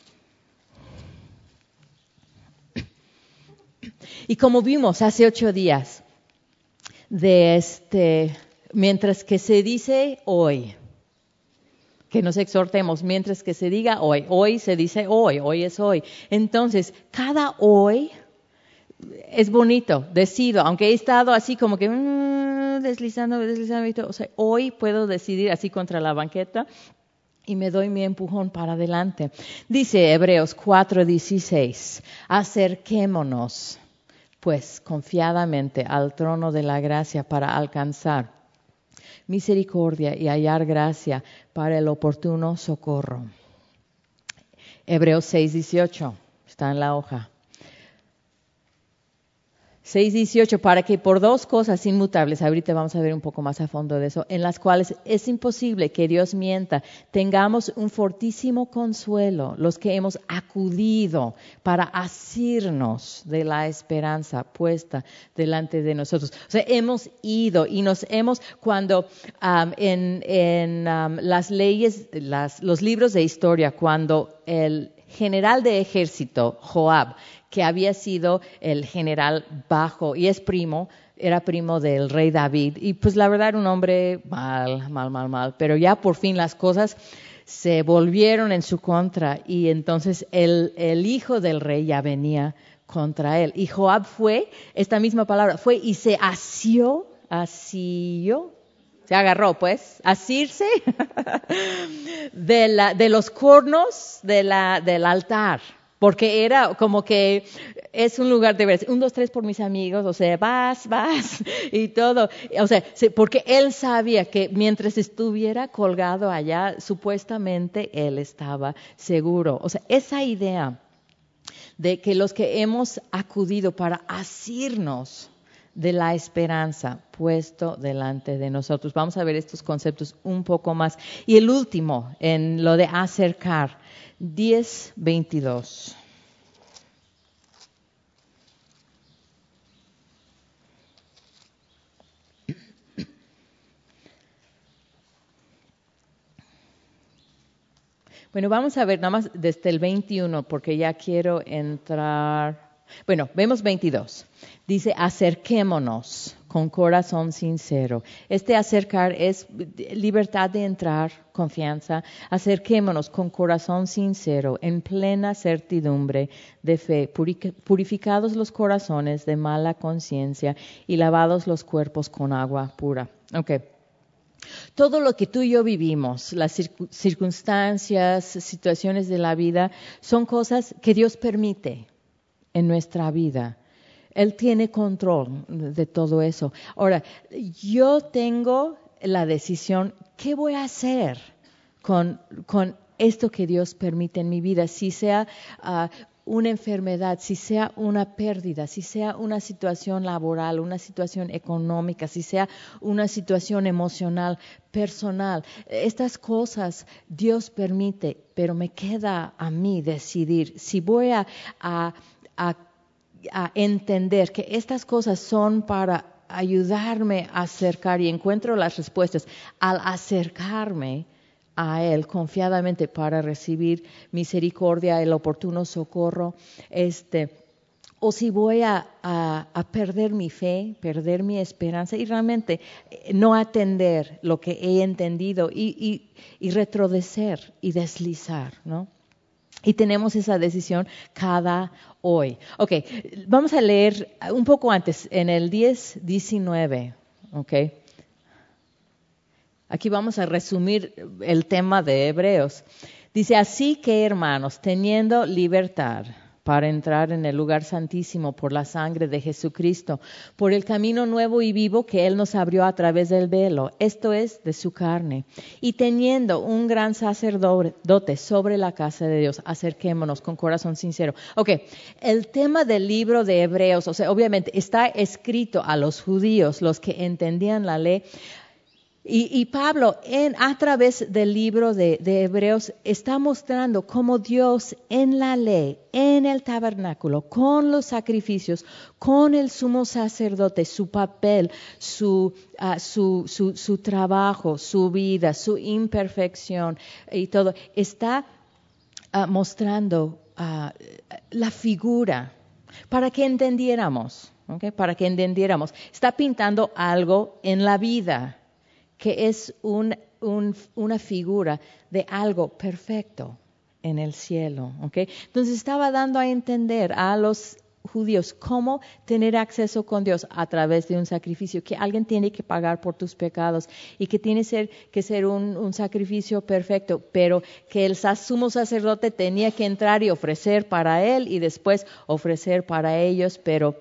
Y como vimos hace ocho días, de este, mientras que se dice hoy, que nos exhortemos, mientras que se diga hoy, hoy se dice hoy, hoy es hoy. Entonces, cada hoy es bonito, decido, aunque he estado así como que mmm, deslizando, deslizando y todo, o sea, hoy puedo decidir así contra la banqueta y me doy mi empujón para adelante. Dice Hebreos cuatro dieciséis, acerquémonos pues confiadamente al trono de la gracia para alcanzar misericordia y hallar gracia para el oportuno socorro. Hebreos seis dieciocho, está en la hoja. seis dieciocho, para que por dos cosas inmutables, ahorita vamos a ver un poco más a fondo de eso, en las cuales es imposible que Dios mienta, tengamos un fortísimo consuelo, los que hemos acudido para asirnos de la esperanza puesta delante de nosotros. O sea, hemos ido y nos hemos, cuando um, en, en um, las leyes, las, los libros de historia, cuando el general de ejército, Joab, que había sido el general bajo y es primo, era primo del rey David. Y pues la verdad era un hombre mal, mal, mal, mal. Pero ya por fin las cosas se volvieron en su contra y entonces el, el hijo del rey ya venía contra él. Y Joab fue, esta misma palabra, fue y se asió, asió, se agarró, pues, asirse de, la, de los cornos de la, del altar. Porque era como que es un lugar de ver, un, dos, tres por mis amigos, o sea, vas, vas, y todo. O sea, porque él sabía que mientras estuviera colgado allá, supuestamente él estaba seguro. O sea, esa idea de que los que hemos acudido para asirnos de la esperanza puesto delante de nosotros. Vamos a ver estos conceptos un poco más. Y el último, en lo de acercar, diez veintidós. Bueno, vamos a ver nada más desde el veintiuno, porque ya quiero entrar. Bueno, vemos veintidós. Dice, acerquémonos con corazón sincero. Este acercar es libertad de entrar, confianza. Acerquémonos con corazón sincero, en plena certidumbre de fe, purificados los corazones de mala conciencia y lavados los cuerpos con agua pura. Okay. Todo lo que tú y yo vivimos, las circunstancias, situaciones de la vida, son cosas que Dios permite en nuestra vida. Él tiene control de todo eso. Ahora, yo tengo la decisión, ¿qué voy a hacer con, con esto que Dios permite en mi vida? Si sea uh, una enfermedad, si sea una pérdida, si sea una situación laboral, una situación económica, si sea una situación emocional, personal. Estas cosas Dios permite, pero me queda a mí decidir si voy a, a, a, a entender que estas cosas son para ayudarme a acercar y encuentro las respuestas al acercarme a Él confiadamente para recibir misericordia, el oportuno socorro, este, o si voy a, a, a perder mi fe, perder mi esperanza y realmente no atender lo que he entendido y, y, y retroceder y deslizar, ¿no? Y tenemos esa decisión cada hoy. Ok, vamos a leer un poco antes, en el diez diecinueve, ok. Aquí vamos a resumir el tema de Hebreos. Dice, así que hermanos, teniendo libertad para entrar en el lugar santísimo por la sangre de Jesucristo, por el camino nuevo y vivo que Él nos abrió a través del velo, esto es, de su carne. Y teniendo un gran sacerdote sobre la casa de Dios, acerquémonos con corazón sincero. Ok, el tema del libro de Hebreos, o sea, obviamente está escrito a los judíos, los que entendían la ley. Y, y Pablo, en, a través del libro de, de Hebreos, está mostrando cómo Dios en la ley, en el tabernáculo, con los sacrificios, con el sumo sacerdote, su papel, su, uh, su, su, su trabajo, su vida, su imperfección y todo, está uh, mostrando uh, la figura para que entendiéramos, ¿okay? Para que entendiéramos. Está pintando algo en la vida, que es un, un, una figura de algo perfecto en el cielo. ¿Okay? Entonces estaba dando a entender a los judíos cómo tener acceso con Dios a través de un sacrificio, que alguien tiene que pagar por tus pecados y que tiene ser, que ser un, un sacrificio perfecto, pero que el sumo sacerdote tenía que entrar y ofrecer para él y después ofrecer para ellos, pero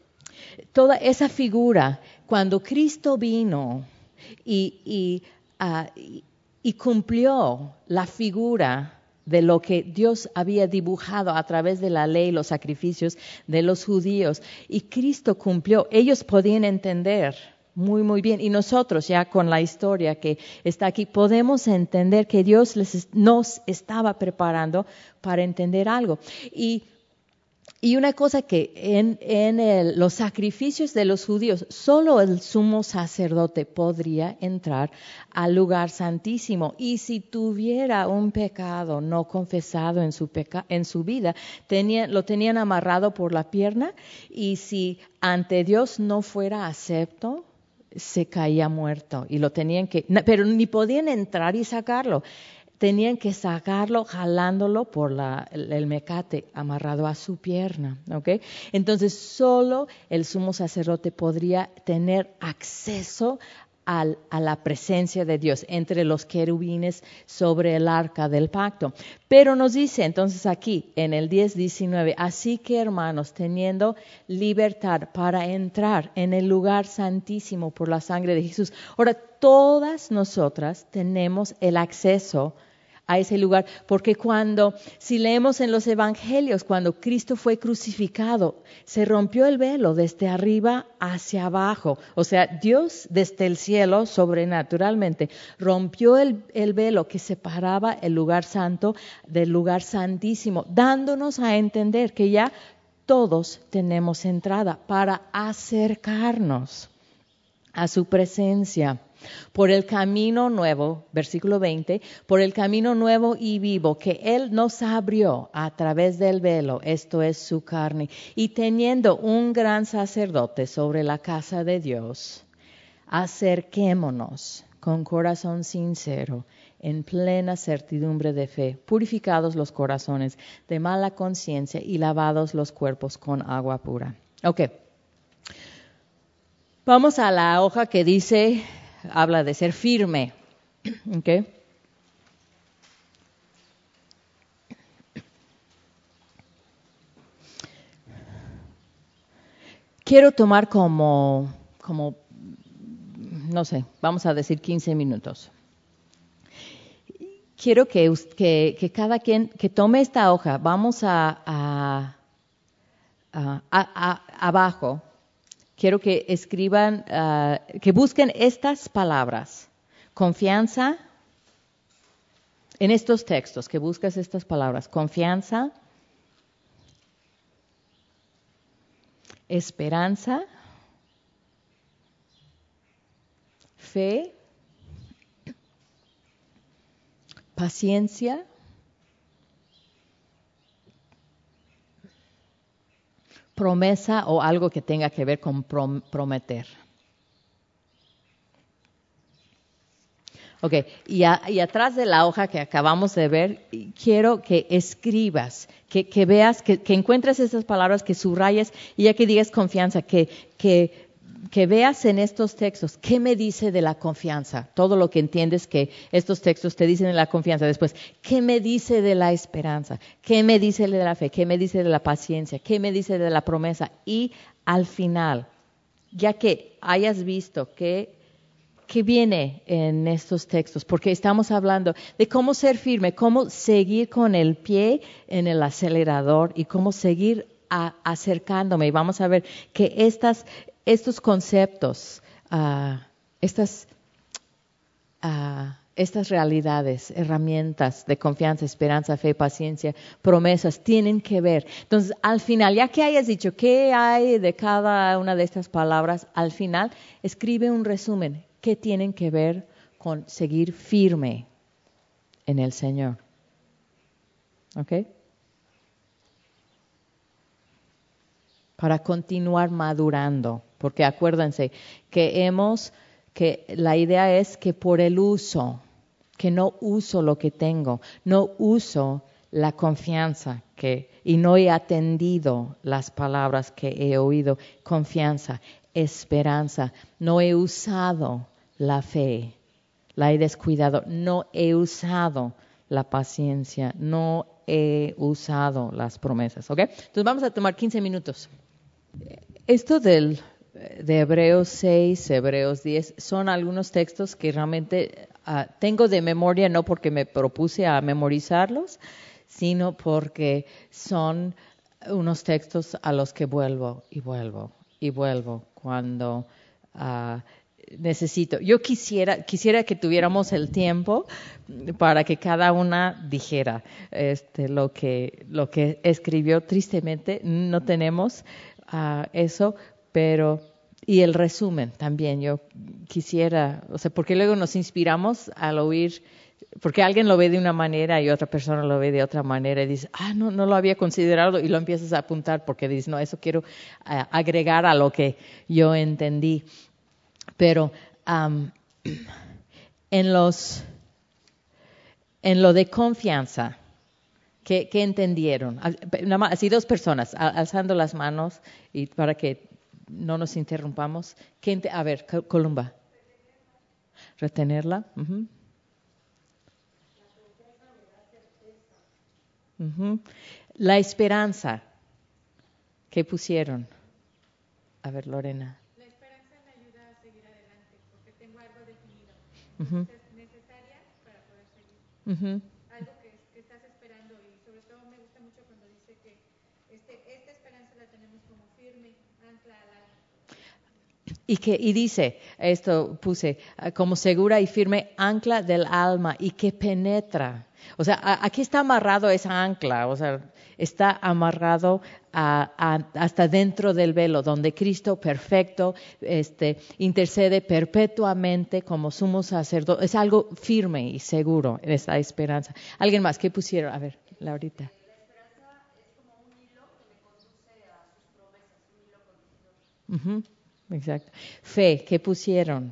toda esa figura, cuando Cristo vino Y, y, uh, y, y cumplió la figura de lo que Dios había dibujado a través de la ley, los sacrificios de los judíos. Y Cristo cumplió. Ellos podían entender muy, muy bien. Y nosotros ya con la historia que está aquí, podemos entender que Dios les, nos estaba preparando para entender algo. Y Y una cosa que en, en el, los sacrificios de los judíos, solo el sumo sacerdote podría entrar al lugar santísimo. Y si tuviera un pecado no confesado en su, peca, en su vida, tenía, lo tenían amarrado por la pierna y si ante Dios no fuera acepto, se caía muerto. Y lo tenían que, pero ni podían entrar y sacarlo. Tenían que sacarlo jalándolo por la, el, el mecate amarrado a su pierna, ¿ok? Entonces solo el sumo sacerdote podría tener acceso al, a la presencia de Dios entre los querubines sobre el arca del pacto. Pero nos dice entonces aquí en el diez diecinueve, así que hermanos, teniendo libertad para entrar en el lugar santísimo por la sangre de Jesús. Ahora, todas nosotras tenemos el acceso a ese lugar, porque cuando, si leemos en los evangelios, cuando Cristo fue crucificado, se rompió el velo desde arriba hacia abajo. O sea, Dios desde el cielo, sobrenaturalmente, rompió el, el velo que separaba el lugar santo del lugar santísimo, dándonos a entender que ya todos tenemos entrada para acercarnos a su presencia. Por el camino nuevo, versículo veinte, por el camino nuevo y vivo que Él nos abrió a través del velo, esto es su carne, y teniendo un gran sacerdote sobre la casa de Dios, acerquémonos con corazón sincero, en plena certidumbre de fe, purificados los corazones de mala conciencia y lavados los cuerpos con agua pura. Ok. Vamos a la hoja que dice, habla de ser firme. ¿Okay? Quiero tomar como, como, no sé, vamos a decir quince minutos. Quiero que, que, que cada quien que tome esta hoja, vamos a, a, a, a, a abajo. Quiero que escriban, uh, que busquen estas palabras. Confianza, en estos textos, que busques estas palabras. Confianza, esperanza, fe, paciencia, promesa o algo que tenga que ver con prom- prometer. Ok, y, a, y atrás de la hoja que acabamos de ver, quiero que escribas, que, que veas, que, que encuentres esas palabras, que subrayes y ya que digas confianza, que, que que veas en estos textos qué me dice de la confianza. Todo lo que entiendes que estos textos te dicen de la confianza. Después, ¿qué me dice de la esperanza? ¿Qué me dice de la fe? ¿Qué me dice de la paciencia? ¿Qué me dice de la promesa? Y al final, ya que hayas visto que ¿qué viene en estos textos? Porque estamos hablando de cómo ser firme, cómo seguir con el pie en el acelerador y cómo seguir a, acercándome. Y vamos a ver que estas, estos conceptos, uh, estas, uh, estas realidades, herramientas de confianza, esperanza, fe, paciencia, promesas, tienen que ver. Entonces, al final, ya que hayas dicho qué hay de cada una de estas palabras, al final, escribe un resumen. ¿Qué tienen que ver con seguir firme en el Señor? ¿Ok? Para continuar madurando, porque acuérdense que hemos, que la idea es que por el uso, que no uso lo que tengo, no uso la confianza que, y no he atendido las palabras que he oído, confianza, esperanza, no he usado la fe, la he descuidado, no he usado la paciencia, no he usado las promesas, ¿ok? Entonces vamos a tomar quince minutos. Esto del, de Hebreos seis, Hebreos diez, son algunos textos que realmente uh, tengo de memoria, no porque me propuse a memorizarlos, sino porque son unos textos a los que vuelvo y vuelvo y vuelvo cuando uh, necesito. Yo quisiera, quisiera que tuviéramos el tiempo para que cada una dijera este, lo que, lo que escribió. Tristemente no tenemos uh, eso, pero y el resumen también. Yo quisiera, o sea, porque luego nos inspiramos al oír, porque alguien lo ve de una manera y otra persona lo ve de otra manera y dice, ah, no, no lo había considerado, y lo empiezas a apuntar porque dices, no, eso quiero uh, agregar a lo que yo entendí. Pero um, en los en lo de confianza, ¿qué, qué entendieron? Nada más, así dos personas, alzando las manos y para que no nos interrumpamos. ¿Qué ent- a ver, Columba. Retenerla. Uh-huh. Uh-huh. La esperanza. ¿Qué pusieron? A ver, Lorena. La esperanza me ayuda a seguir adelante porque tengo algo definido. Uh-huh. Es necesaria para poder seguir. Uh-huh. Algo que, que estás esperando, y sobre todo me gusta mucho cuando dice que este, esta esperanza la tenemos como firme, ancla al alma. Y que y dice, esto puse, uh, como segura y firme ancla del alma y que penetra. O sea, a, aquí está amarrado esa ancla, o sea, está amarrado a, a, hasta dentro del velo, donde Cristo perfecto este, intercede perpetuamente como sumo sacerdote. Es algo firme y seguro, esa esperanza. ¿Alguien más? ¿Qué pusieron? A ver, Laurita. La esperanza es como un hilo que me conduce a sus promesas, un hilo conductor. Uh-huh. Exacto. Fe, ¿qué pusieron?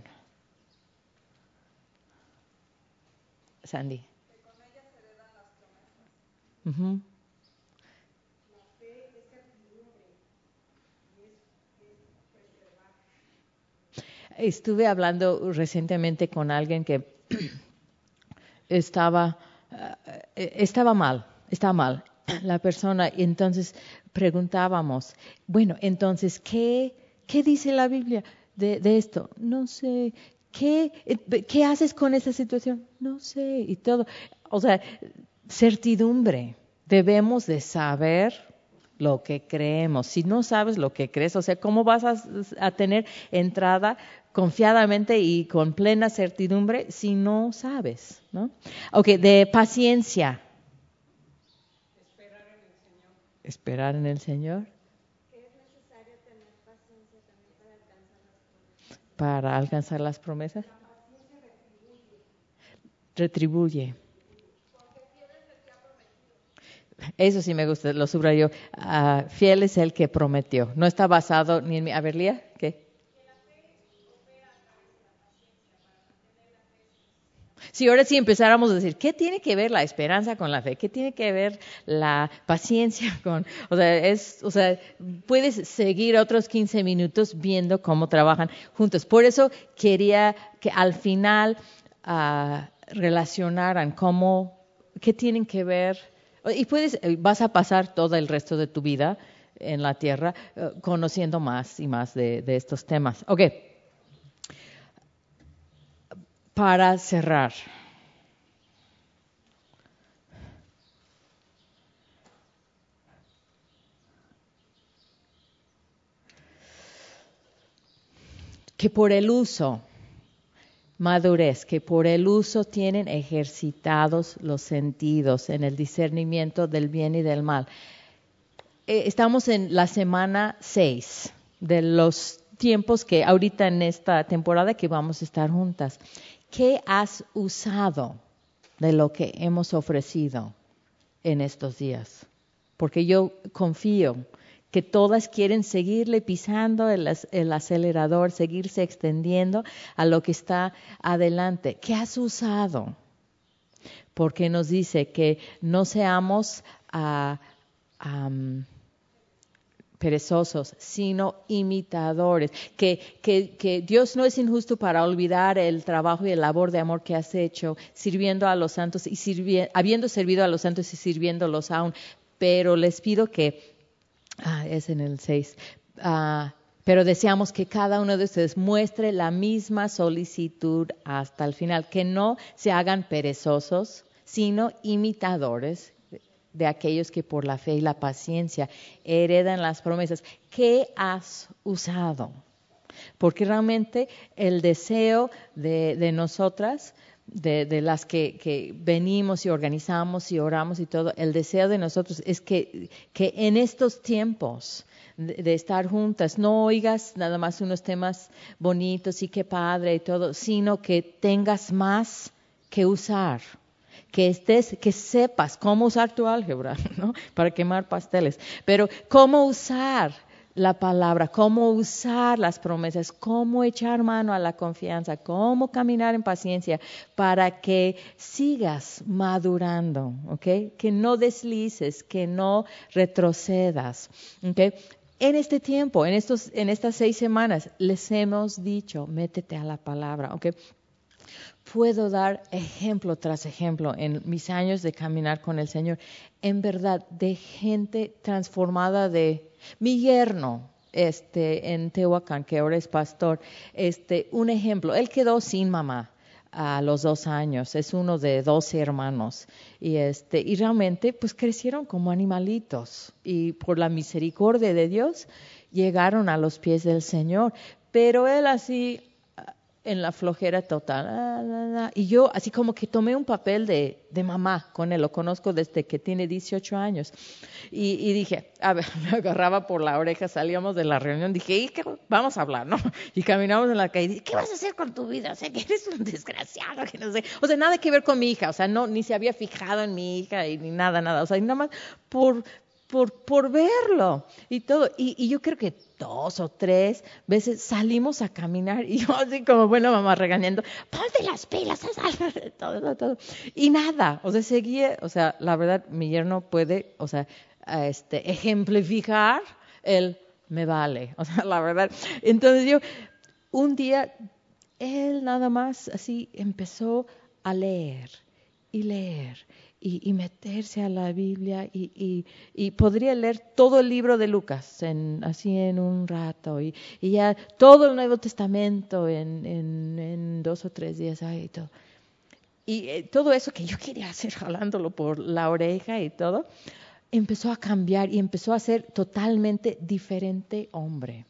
Sandy. Que con ella se heredan las promesas. Uh-huh. La fe es certidumbre y es, es preservar. Estuve hablando recientemente con alguien que estaba, uh, estaba mal, estaba mal la persona, y entonces preguntábamos, bueno, entonces, ¿qué, qué dice la Biblia de, de esto? No sé. ¿Qué, ¿Qué haces con esa situación? No sé. Y todo. O sea, certidumbre. Debemos de saber lo que creemos. Si no sabes lo que crees, o sea, ¿cómo vas a, a tener entrada confiadamente y con plena certidumbre si no sabes, ¿no? Ok, de paciencia. Esperar en el Señor. Esperar en el Señor. Que es necesario tener paciencia también para alcanzar las promesas. Para alcanzar las promesas. La paciencia retribuye. Retribuye. Porque fiel es el que ha prometido. Eso sí me gusta, lo subrayo. Uh, fiel es el que prometió. No está basado ni en mi... A ver, Lía, ¿qué? Que la fe opera a través de la paciencia para mantener la fe. Si ahora sí empezáramos a decir, ¿qué tiene que ver la esperanza con la fe? ¿Qué tiene que ver la paciencia con...? O sea, es, o sea, puedes seguir otros quince minutos viendo cómo trabajan juntos. Por eso quería que al final uh, relacionaran cómo, qué tienen que ver. Y puedes, vas a pasar todo el resto de tu vida en la tierra uh, conociendo más y más de, de estos temas. Ok. Para cerrar, que por el uso, madurez, que por el uso tienen ejercitados los sentidos en el discernimiento del bien y del mal. Eh, estamos en la semana seis de los tiempos que ahorita en esta temporada que vamos a estar juntas. ¿Qué has usado de lo que hemos ofrecido en estos días? Porque yo confío que todas quieren seguirle pisando el, el acelerador, seguirse extendiendo a lo que está adelante. ¿Qué has usado? Porque nos dice que no seamos uh, um, perezosos, sino imitadores, que, que, que Dios no es injusto para olvidar el trabajo y el labor de amor que has hecho, sirviendo a los santos y sirvi- habiendo servido a los santos y sirviéndolos aún, pero les pido que, ah, es en el seis, ah, pero deseamos que cada uno de ustedes muestre la misma solicitud hasta el final, que no se hagan perezosos, sino imitadores de aquellos que por la fe y la paciencia heredan las promesas. ¿Qué has usado? Porque realmente el deseo de, de nosotras, de, de las que, que venimos y organizamos y oramos y todo, el deseo de nosotros es que, que en estos tiempos de, de estar juntas, no oigas nada más unos temas bonitos y qué padre y todo, sino que tengas más que usar. Que estés, que sepas cómo usar tu álgebra, ¿no? Para quemar pasteles. Pero cómo usar la palabra, cómo usar las promesas, cómo echar mano a la confianza, cómo caminar en paciencia para que sigas madurando, ¿ok? Que no deslices, que no retrocedas, ¿ok? En este tiempo, en estos, en estas seis semanas, les hemos dicho, métete a la palabra, ¿ok? Puedo dar ejemplo tras ejemplo en mis años de caminar con el Señor, en verdad, de gente transformada, de mi yerno, este, en Tehuacán, que ahora es pastor, este, un ejemplo, él quedó sin mamá a los dos años, es uno de doce hermanos, y este, y realmente, pues crecieron como animalitos, y por la misericordia de Dios, llegaron a los pies del Señor, pero él así, en la flojera total. Ah, ah, ah. Y yo así como que tomé un papel de, de mamá con él, lo conozco desde que tiene dieciocho años. Y, y dije, a ver, me agarraba por la oreja, salíamos de la reunión, dije, ¿y qué? Vamos a hablar, ¿no? Y caminamos en la calle, dije, ¿qué vas a hacer con tu vida? O sea, que eres un desgraciado, que no sé. O sea, nada que ver con mi hija, o sea, no, ni se había fijado en mi hija y ni nada, nada. O sea, nada más por... Por, por verlo y todo. Y, y yo creo que dos o tres veces salimos a caminar y yo así como buena mamá regañando, ponte las pilas, haz algo, todo, todo, todo. Y nada, o sea, seguía, o sea, la verdad, mi yerno puede, o sea, este, ejemplificar el me vale, o sea, la verdad. Entonces yo, un día, él nada más así empezó a leer y leer. Y, y meterse a la Biblia y, y, y podría leer todo el libro de Lucas en, así en un rato y, y ya todo el Nuevo Testamento en, en, en dos o tres días. Ay, y todo. Y eh, todo eso que yo quería hacer jalándolo por la oreja y todo, empezó a cambiar y empezó a ser totalmente diferente hombre.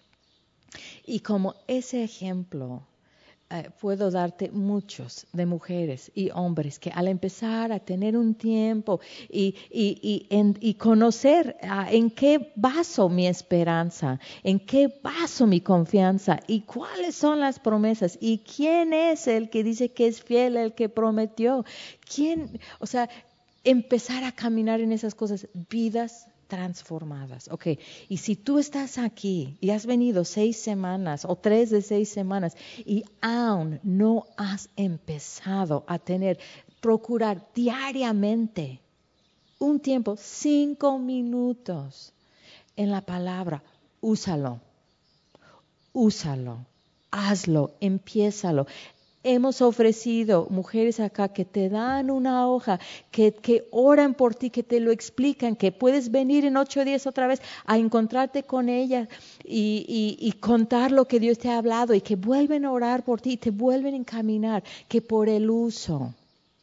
Y como ese ejemplo... Uh, puedo darte muchos de mujeres y hombres que al empezar a tener un tiempo y, y, y, en, y conocer uh, en qué baso mi esperanza, en qué baso mi confianza y cuáles son las promesas y quién es el que dice que es fiel, el que prometió, quién, o sea, empezar a caminar en esas cosas, vidas transformadas. Ok, y si tú estás aquí y has venido seis semanas o tres de seis semanas y aún no has empezado a tener, procurar diariamente un tiempo, cinco minutos en la palabra, úsalo, úsalo, hazlo, empiézalo. Hemos ofrecido mujeres acá que te dan una hoja, que, que oran por ti, que te lo explican, que puedes venir en ocho días otra vez a encontrarte con ellas y, y, y contar lo que Dios te ha hablado y que vuelven a orar por ti y te vuelven a encaminar, que por el uso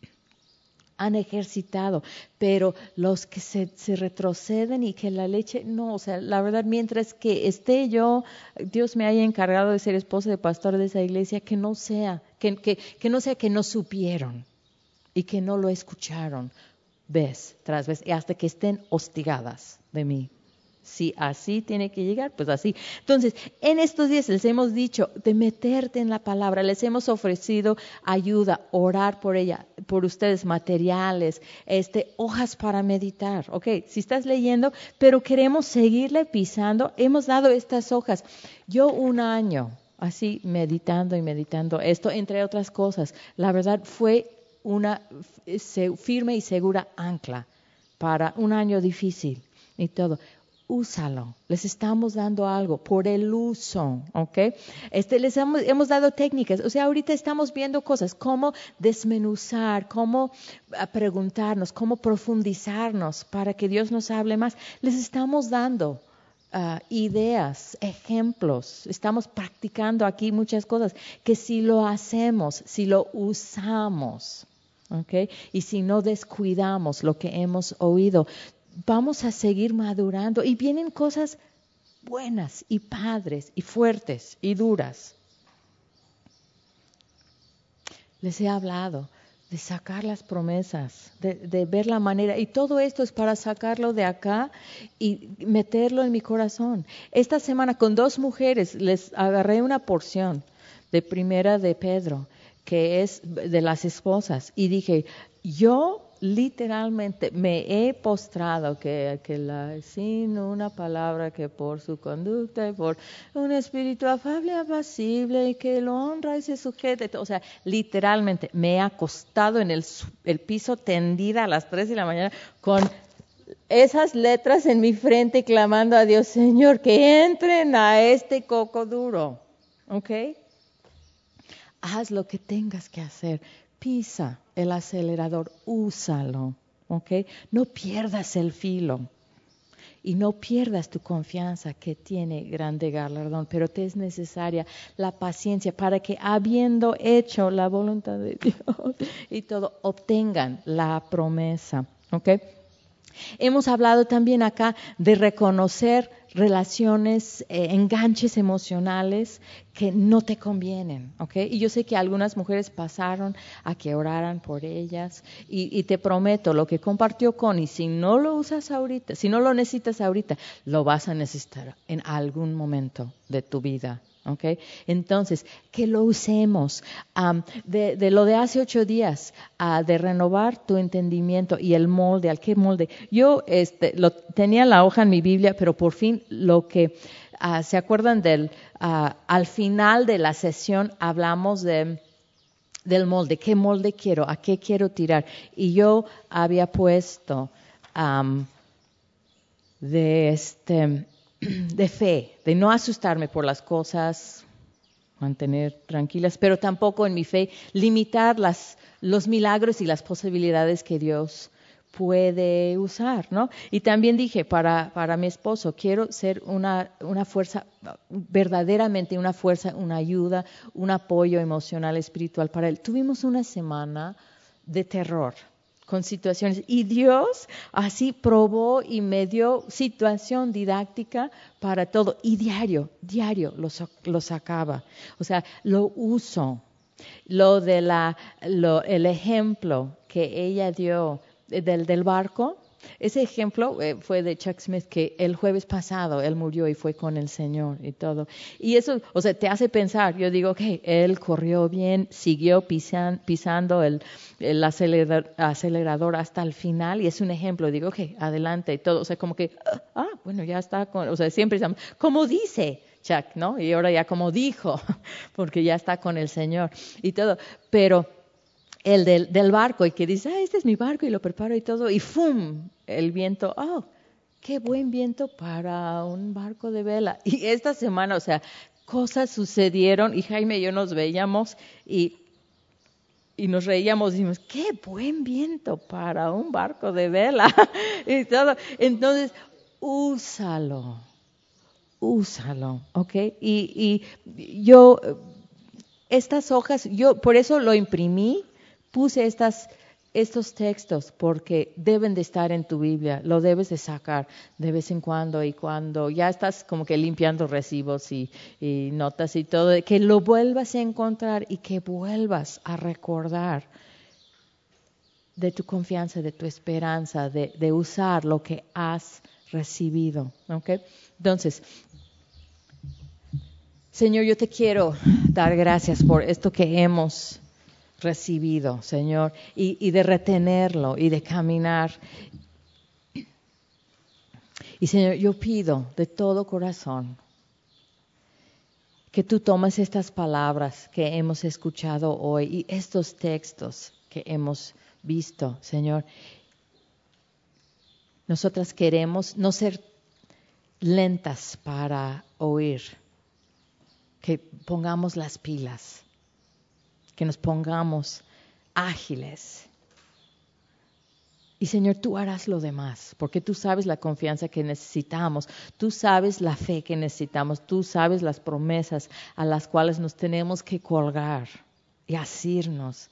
han ejercitado, pero los que se, se retroceden y que la leche, no, o sea, la verdad, mientras que esté yo, Dios me haya encargado de ser esposa de pastor de esa iglesia, que no sea, que, que, que no sea que no supieron y que no lo escucharon vez tras vez, y hasta que estén hostigadas de mí. Si así tiene que llegar, pues así. Entonces, en estos días les hemos dicho de meterte en la palabra, les hemos ofrecido ayuda, orar por ella, por ustedes, materiales, este, hojas para meditar. Ok, si estás leyendo, pero queremos seguirle pisando, hemos dado estas hojas. Yo un año, así meditando y meditando esto, entre otras cosas, la verdad fue una firme y segura ancla para un año difícil y todo. Úsalo, les estamos dando algo por el uso, ¿ok? Este, les hemos, hemos dado técnicas, o sea, ahorita estamos viendo cosas, cómo desmenuzar, cómo preguntarnos, cómo profundizarnos para que Dios nos hable más. Les estamos dando uh, ideas, ejemplos, estamos practicando aquí muchas cosas que si lo hacemos, si lo usamos, ¿ok? Y si no descuidamos lo que hemos oído, vamos a seguir madurando y vienen cosas buenas y padres y fuertes y duras. Les he hablado de sacar las promesas, de, de ver la manera, y todo esto es para sacarlo de acá y meterlo en mi corazón. Esta semana con dos mujeres les agarré una porción de Primera de Pedro, que es de las esposas, y dije, yo literalmente me he postrado que, que la, sin una palabra, que por su conducta y por un espíritu afable, apacible y que lo honra y se sujeta. O sea, literalmente me he acostado en el, el piso tendida a las tres de la mañana con esas letras en mi frente clamando a Dios, Señor, que entren a este coco duro. ¿Ok? Haz lo que tengas que hacer. Pisa el acelerador, úsalo, ¿ok? No pierdas el filo y no pierdas tu confianza que tiene grande galardón, pero te es necesaria la paciencia para que habiendo hecho la voluntad de Dios y todo, obtengan la promesa, ¿ok? Hemos hablado también acá de reconocer relaciones, eh, enganches emocionales que no te convienen, ¿ok? Y yo sé que algunas mujeres pasaron a que oraran por ellas y, y te prometo, lo que compartió Connie, si no lo usas ahorita, si no lo necesitas ahorita, lo vas a necesitar en algún momento de tu vida. Okay. Entonces, que lo usemos. Um, de, de lo de hace ocho días, uh, de renovar tu entendimiento y el molde, ¿al qué molde? Yo este, lo, tenía la hoja en mi Biblia, pero por fin lo que, uh, ¿se acuerdan del, uh, al final de la sesión hablamos de, del molde? ¿Qué molde quiero? ¿A qué quiero tirar? Y yo había puesto um, de este... de fe, de no asustarme por las cosas, mantener tranquilas, pero tampoco en mi fe limitar las, los milagros y las posibilidades que Dios puede usar, ¿no? Y también dije para, para mi esposo, quiero ser una, una fuerza, verdaderamente una fuerza, una ayuda, un apoyo emocional, espiritual para él. Tuvimos una semana de terror con situaciones. Y Dios así probó y me dio situación didáctica para todo. Y diario, diario lo, lo sacaba. O sea, lo uso. Lo de la, lo, el ejemplo que ella dio del, del barco, Ese ejemplo eh, fue de Chuck Smith, que el jueves pasado él murió y fue con el Señor y todo. Y eso, o sea, te hace pensar. Yo digo, ok, él corrió bien, siguió pisan, pisando el, el acelerador, acelerador hasta el final y es un ejemplo. Digo, ok, adelante y todo. O sea, como que, ah, bueno, ya está. Con, o sea, siempre estamos, como dice Chuck, ¿no? Y ahora ya como dijo, porque ya está con el Señor y todo. Pero el del, del barco, y que dice, ah, este es mi barco, y lo preparo y todo, y ¡fum! El viento, oh, qué buen viento para un barco de vela. Y esta semana, o sea, cosas sucedieron, y Jaime y yo nos veíamos, y, y nos reíamos, y dijimos, qué buen viento para un barco de vela. Y todo. Entonces, úsalo, úsalo, ¿ok? Y, y yo, estas hojas, yo por eso lo imprimí. Puse estas, estos textos porque deben de estar en tu Biblia, lo debes de sacar de vez en cuando y cuando ya estás como que limpiando recibos y, y notas y todo, que lo vuelvas a encontrar y que vuelvas a recordar de tu confianza, de tu esperanza, de, de usar lo que has recibido. ¿Okay? Entonces, Señor, yo te quiero dar gracias por esto que hemos recibido, Señor, y, y de retenerlo y de caminar. Y Señor, yo pido de todo corazón que tú tomes estas palabras que hemos escuchado hoy y estos textos que hemos visto, Señor. Nosotras queremos no ser lentas para oír, que pongamos las pilas, que nos pongamos ágiles. Y Señor, tú harás lo demás, porque tú sabes la confianza que necesitamos, tú sabes la fe que necesitamos, tú sabes las promesas a las cuales nos tenemos que colgar y asirnos.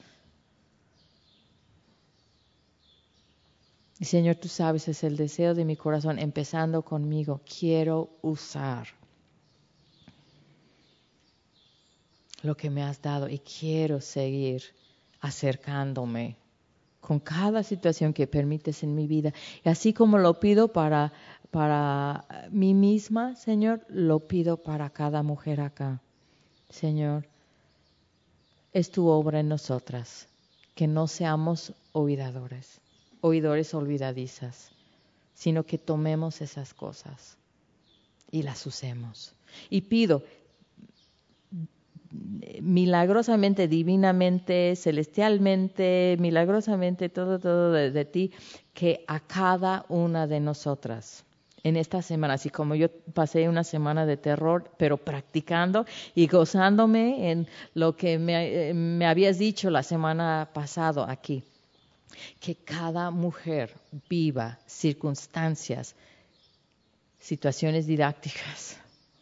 Y Señor, tú sabes, es el deseo de mi corazón, empezando conmigo, quiero usar lo que me has dado y quiero seguir acercándome con cada situación que permites en mi vida. Y así como lo pido para, para mí misma, Señor, lo pido para cada mujer acá. Señor, es tu obra en nosotras, que no seamos olvidadores, oidores olvidadizas, sino que tomemos esas cosas y las usemos. Y pido milagrosamente, divinamente, celestialmente, milagrosamente, todo, todo de, de ti, que a cada una de nosotras, en esta semana, así como yo pasé una semana de terror, pero practicando y gozándome en lo que me, me habías dicho la semana pasada aquí, que cada mujer viva circunstancias, situaciones didácticas,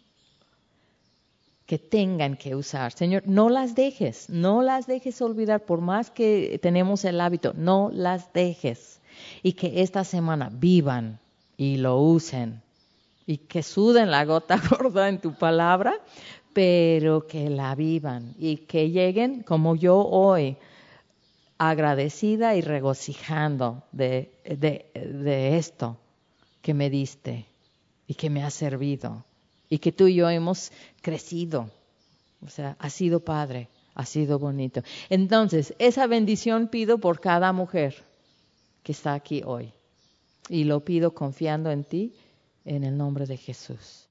que tengan que usar. Señor, no las dejes, no las dejes olvidar, por más que tenemos el hábito, no las dejes. Y que esta semana vivan y lo usen. Y que suden la gota gorda en tu palabra, pero que la vivan. Y que lleguen como yo hoy, agradecida y regocijando de, de, de esto que me diste y que me ha servido. Y que tú y yo hemos crecido. O sea, ha sido padre, ha sido bonito. Entonces, esa bendición pido por cada mujer que está aquí hoy. Y lo pido confiando en ti, en el nombre de Jesús.